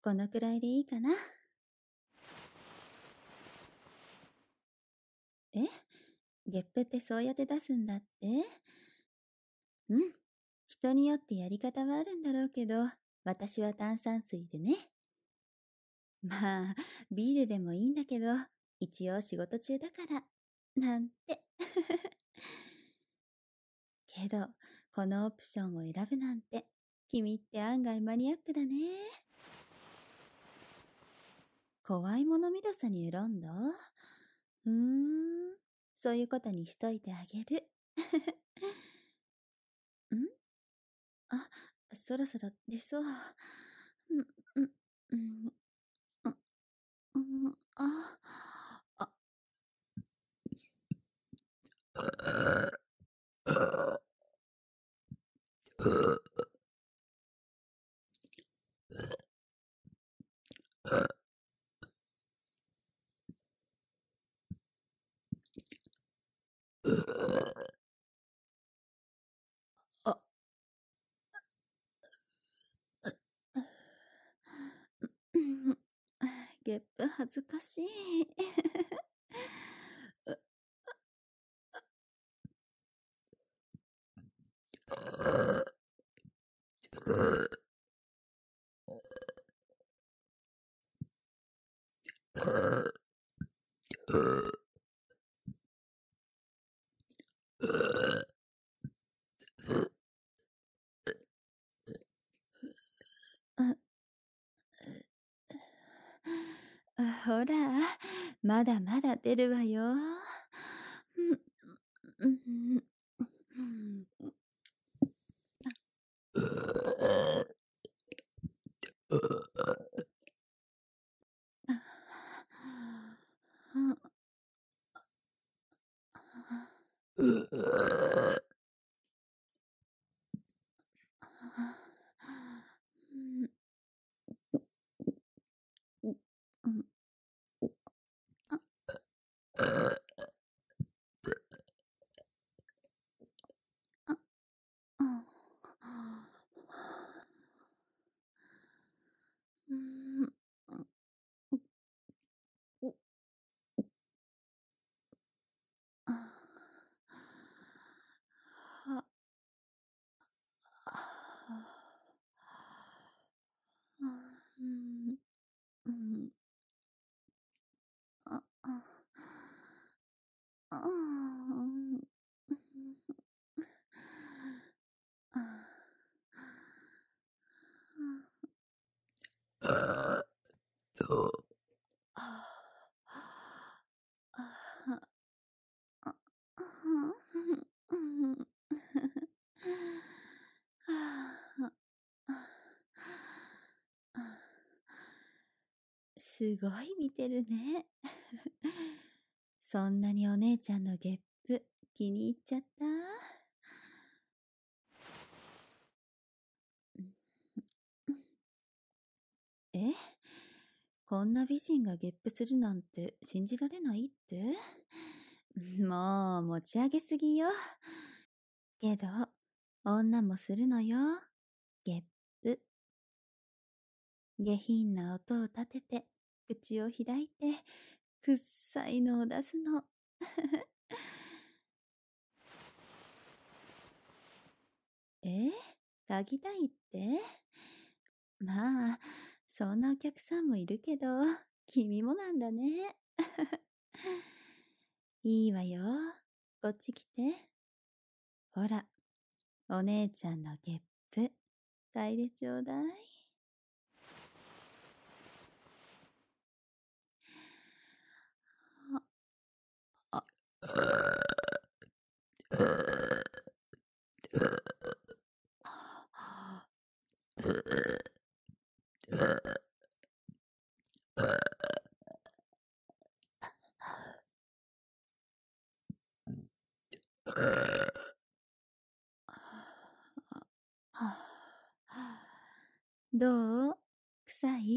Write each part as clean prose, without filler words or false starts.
このくらいでいいかな。え？ゲップってそうやって出すんだって？うん。人によってやり方はあるんだろうけど、私は炭酸水でね。まあ、ビールでもいいんだけど、一応仕事中だから、なんて。けど、このオプションを選ぶなんて、君って案外マニアックだね。怖いもの見るさに選んだ？そういうことにしといてあげる。んあ、そろそろ出そう。うん、うん、うん、うん、あ、あ、うん、ゲップ恥ずかしい。ほら、まだまだ出るわよ。うん、すごい見てるね。そんなにお姉ちゃんのゲップ気に入っちゃった？え？こんな美人がゲップするなんて信じられないって？もう持ち上げすぎよ。けど、女もするのよ。ゲップ。下品な音を立てて、口を開いて、くっさいのを出すの。え？嗅ぎたいって？まあ、そんなお客さんもいるけど、君もなんだね。いいわよ。こっち来て。ほら、お姉ちゃんのゲップ、嗅いでちょうだい。あ、どう？臭い？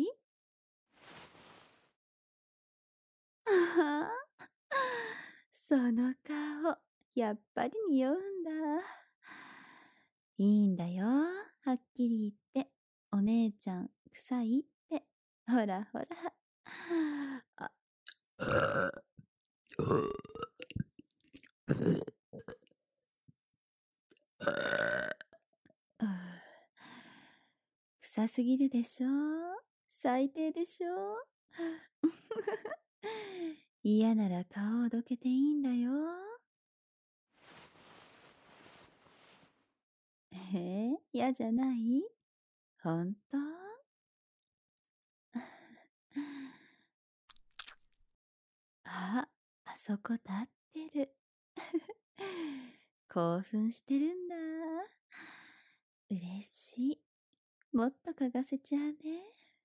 ああ、その顔、やっぱり匂うんだ。いいんだよ、はっきり言って。お姉ちゃん、臭いって。 ほらほら。あ、臭すぎるでしょ。最低でしょ。嫌なら顔をどけていいんだよ。嫌じゃない？ほんと？あ、あそこ立ってる。興奮してるんだ。嬉しい。もっと嗅がせちゃうね。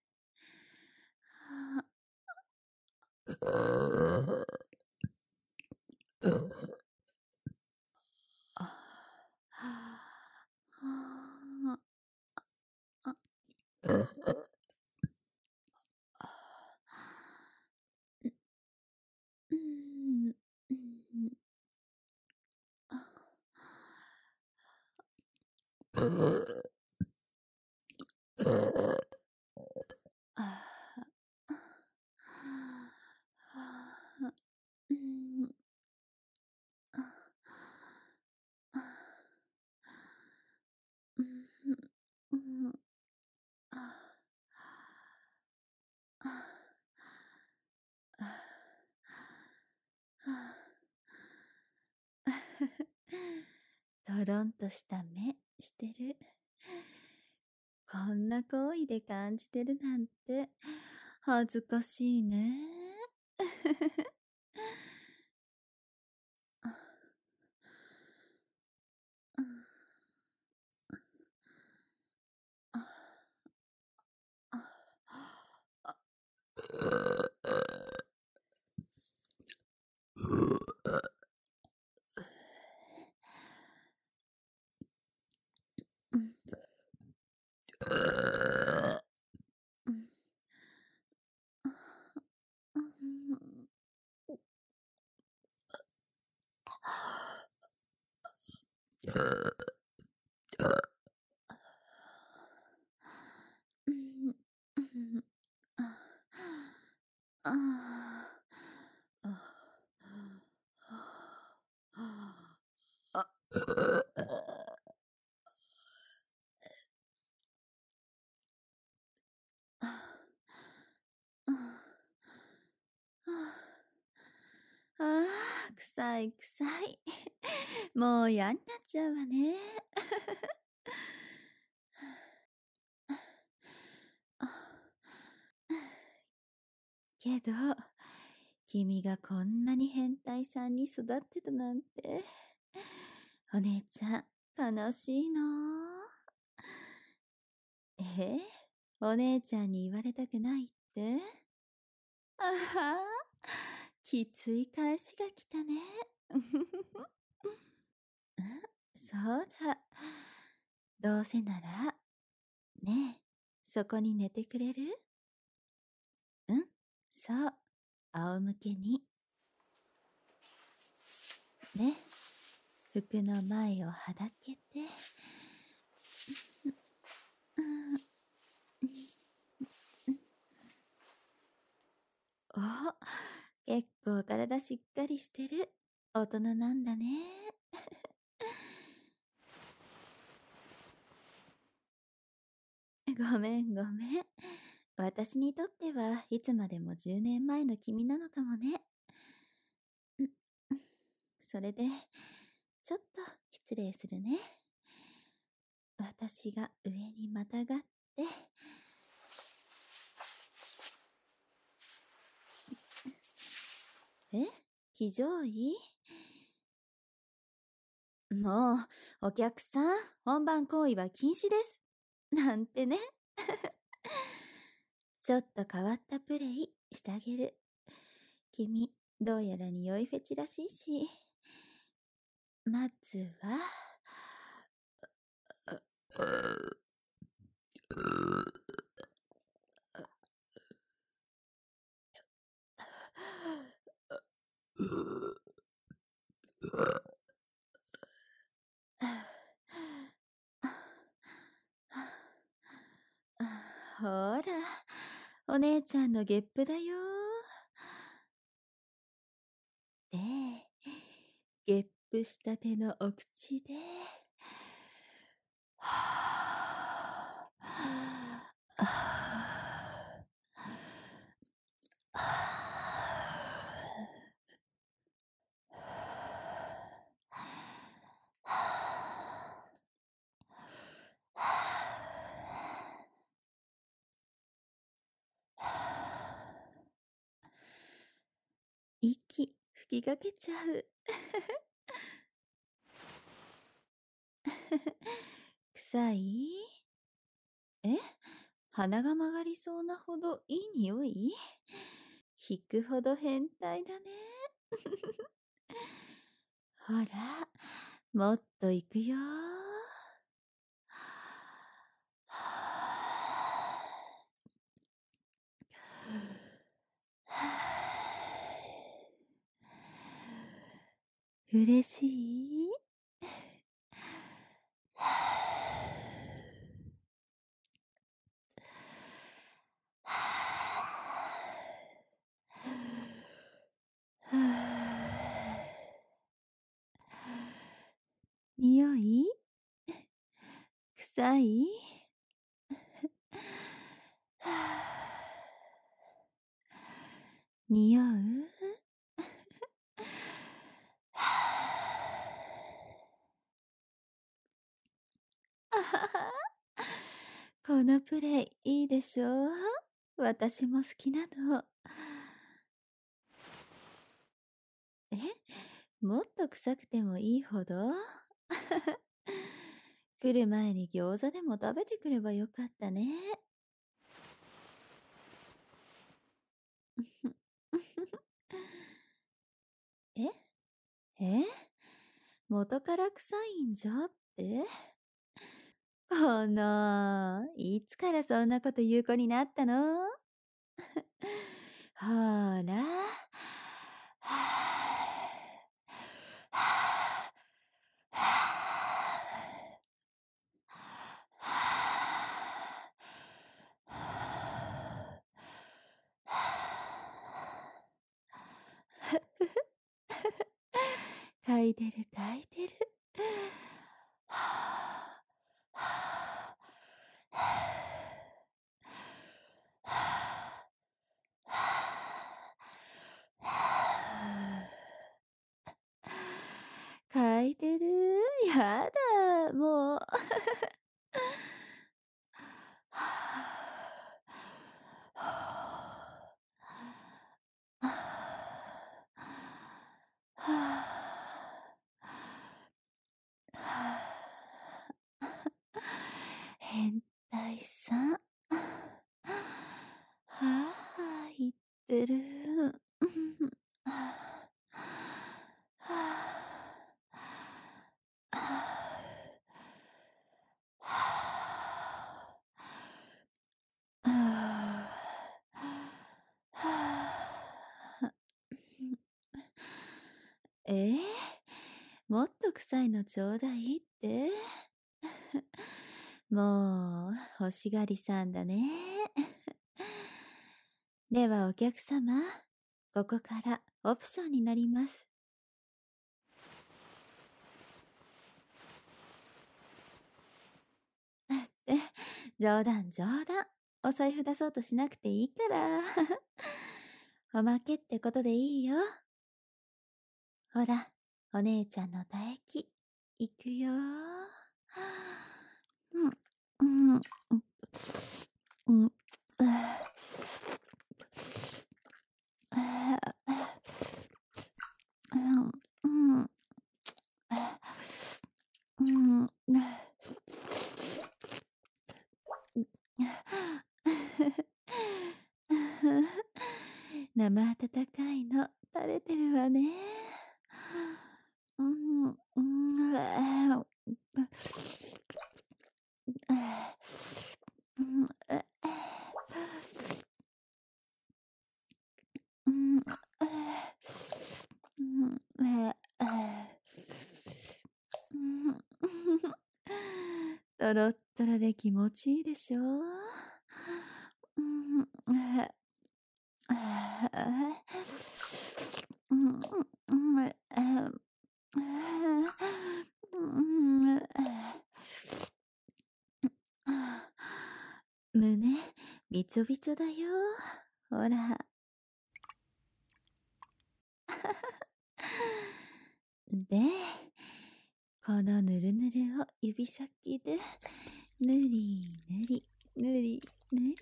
とろんとした目してる。こんな行為で感じてるなんて恥ずかしいね。臭い臭い。もう嫌になっちゃうわね。けど、君がこんなに変態さんに育ってたなんて、お姉ちゃん、悲しいの。お姉ちゃんに言われたくないって？あはきつい返しが来たね。そうだ。どうせなら、ねえ、そこに寝てくれる？そう、仰向けに。ね、服の前をはだけて。お、結構体しっかりしてる。大人なんだね。ごめんごめん。私にとってはいつまでも10年前の君なのかもね。それで、ちょっと失礼するね。私が上にまたがって、騎乗位？もう、お客さん、本番行為は禁止です。なんてね。ちょっと変わったプレイしてあげる。君、どうやら匂いフェチらしいし。まずは、ほら、お姉ちゃんのゲップだよ。で、ゲップしたてのお口で、はぁ、はぁ、息吹きかけちゃう。臭い？え？鼻が曲がりそうなほどいい匂い？引くほど変態だね。ほら、もっと行くよ。嬉しい？匂い？臭い？匂う？あはは、このプレイいいでしょう？私も好きなの。え？もっと臭くてもいいほど？来る前に餃子でも食べてくればよかったね。え？え？元から臭いんじゃって？いつからそんなこと言う子になったの？ほーら。嗅いでる嗅いでる。嗅いでる。やだ、もう。変態さん。はあ、言ってる。えー、もっと臭いのちょうだいって？もう、欲しがりさんだね。ではお客様、ここからオプションになります。って、冗談冗談。お財布出そうとしなくていいから。おまけってことでいいよ。ほら、お姉ちゃんの唾液、いくよ。うん、うん、うん、うん、うん、うん、生温かいの垂れてるわね。うん、うん、とろっとろで気持ちいいでしょ？ 胸、びちょびちょだよ。ほら。で、このぬるぬるを指先で、ぬりぬり、ぬりぬり。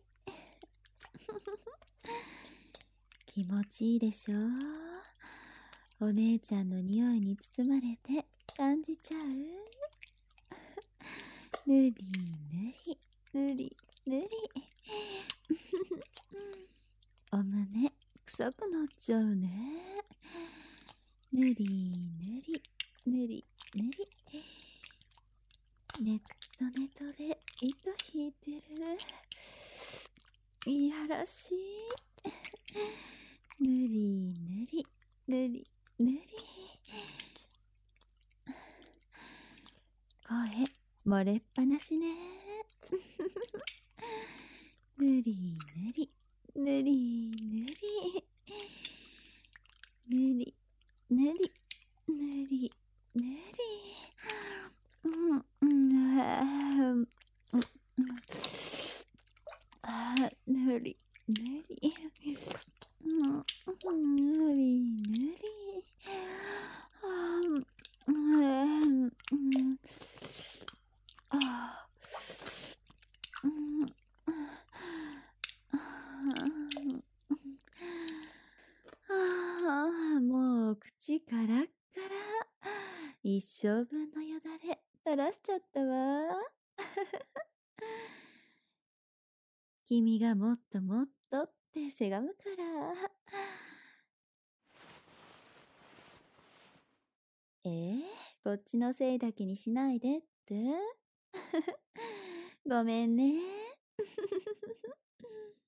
気持ちいいでしょ。お姉ちゃんの匂いに包まれて感じちゃう。ぬりぬり、ぬりぬり。お胸、臭くなっちゃうね。ぬりぬり、ぬりぬり。ネットネトで糸引いてる。いやらしい。ぬりぬり、ぬりぬり。声、漏れっぱなしね。ぬりぬり、ぬりぬり。ぬりぬり、ぬりぬり。ぬりぬり。ぬりぬり。もう口カラッカラ。一生分のよだれ垂らしちゃったわ。君がもっともっとってせがむから。こっちのせいだけにしないでってごめんね。